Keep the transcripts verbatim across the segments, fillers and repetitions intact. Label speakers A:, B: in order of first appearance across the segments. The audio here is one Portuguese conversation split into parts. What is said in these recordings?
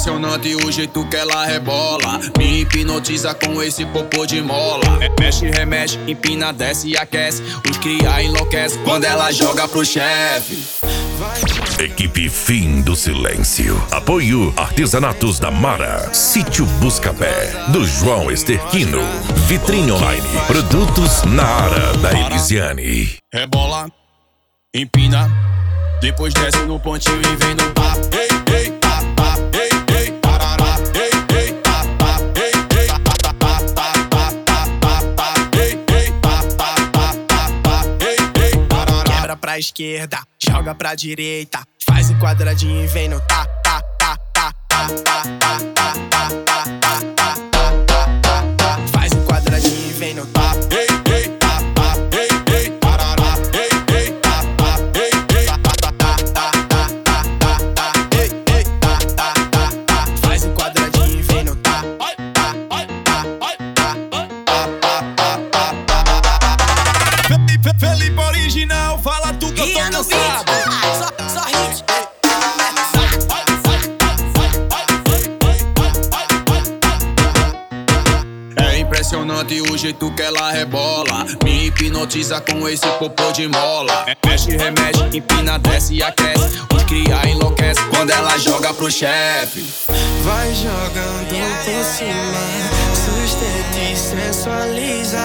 A: impressionante o jeito que ela rebola. Me hipnotiza com esse popô de mola. Mexe, remexe, empina, desce e aquece. Os cria enlouquece quando ela joga pro chefe.
B: Equipe Fim do Silêncio. Apoio Artesanatos da Mara. Sítio Buscapé, do João Esterquino. Vitrine Online. Produtos Nara, da Elisiane.
A: Rebola, empina, depois desce no pontinho e vem no papo. Ei, ei, pá, pá, ei, ei, parará. Ei, ei, pá, pá, ei, ei, pá, pá, pá, pá, pá, pá, pá, ei, ei, pá, pá, pá, pá, pá, ei, ei, parará. Quebra pra esquerda, joga pra direita, faz em quadradinho e vem no tá, tá, tá, tá, tá, tá, tá, tá, tá, tá, tá, tá, tá. Faz em quadradinho e vem no tá. Ei, ei, pá, pá, ei, ei, parará. Ei, ei, pá, pá, ei, ei, pá, tá, tá, tá, tá, tá, tá, ei, ei, tá, tá, tá, tá. Faz em quadradinho e vem no tá. Felipe original, fala tu que eu tô cansado. Só, só hit. É impressionante o jeito que ela rebola. Me hipnotiza com esse popô de mola. Mexe, remexe, empina, desce e aquece. Os cria enlouquece quando ela joga pro chefe.
C: Vai jogando por cima, sustenta e sensualiza.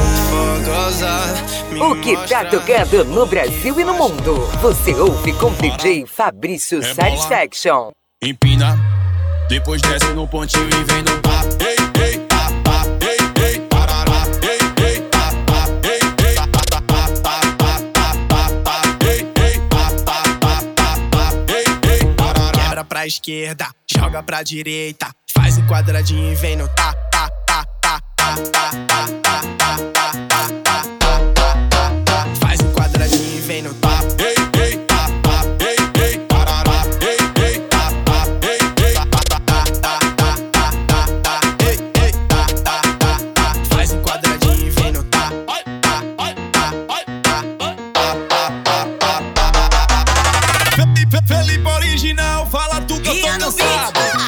D: O que tá tocando no Brasil e no mundo, você ouve com D J Fabrício Satisfaction.
A: Empina, depois desce no pontinho e vem no papo. Ei, ei, pá, pá, ei, ei, parará. Ei, ei, pá, pá, ei, ei, pá, pá, pá, pá, pá, pá, pá, ei, ei, pá, pá, pá, pá, pá, ei, ei, parará. Quebra pra esquerda, joga pra direita, faz em quadradinho e vem no tá, tá, tá, tá, tá, tá, tá, tá, tá, tá, tá, tá. Faz em quadradinho e vem no tá. Ei, ei, pá, pá, ei, ei, parará. Ei, ei, pá, pá, ei, ei, pá, tá, tá, tá, tá, tá, tá, ei, ei, tá, tá, tá, tá. Faz em quadradinho e vem no tá. Felipe original, fala tu que eu tô cansado.